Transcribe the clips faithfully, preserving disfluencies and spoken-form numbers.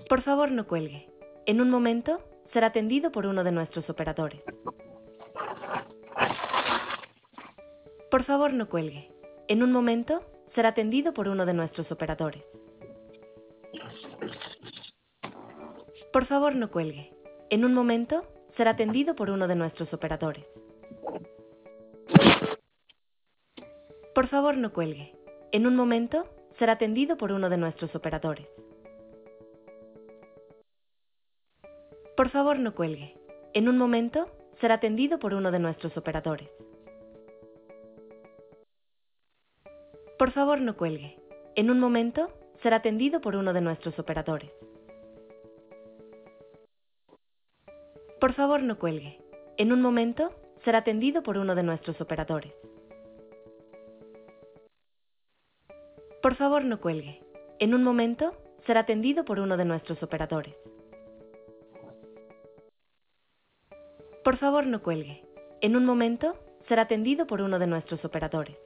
Por favor, no cuelgue. En un momento, será atendido por uno de nuestros operadores. Por favor, no cuelgue. En un momento, será atendido por uno de nuestros operadores. Por favor, no cuelgue. En un momento, será atendido por uno de nuestros operadores. Por favor, no cuelgue. En un momento, será atendido por uno de nuestros operadores. Por favor, no cuelgue. En un momento, será atendido por uno de nuestros operadores. Por favor, no cuelgue. En un momento, será atendido por uno de nuestros operadores. Por favor, no cuelgue. En un momento, será atendido por uno de nuestros operadores. Por favor, no cuelgue. En un momento, será atendido por uno de nuestros operadores. Por favor, no cuelgue. En un momento, será atendido por uno de nuestros operadores.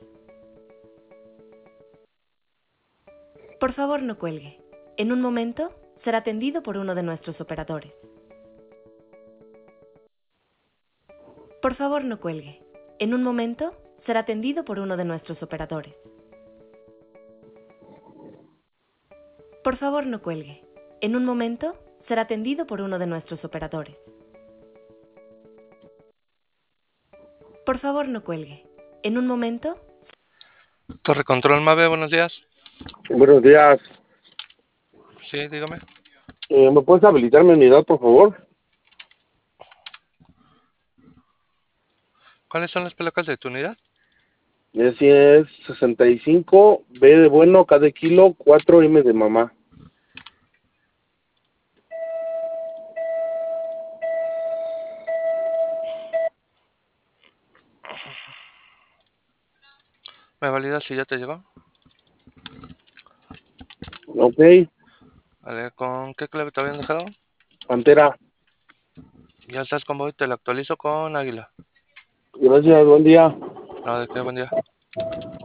Por favor, no cuelgue. En un momento, será atendido por uno de nuestros operadores. Por favor, no cuelgue. En un momento, será atendido por uno de nuestros operadores. Por favor, no cuelgue. En un momento, será atendido por uno de nuestros operadores. Por favor, no cuelgue. En un momento... Torre Control Mave, buenos días. Buenos días. Sí, dígame. Eh, ¿Me puedes habilitar mi unidad, por favor? ¿Cuáles son las placas de tu unidad? Así es sesenta y cinco, B de bueno, K de kilo, cuatro M de mamá. ¿Me validas si ya te llegó? Ok, Vale, ¿con qué clave te habían dejado? Pantera. Ya estás con Void, te lo actualizo con Águila. Gracias, buen día. No, de qué, buen día.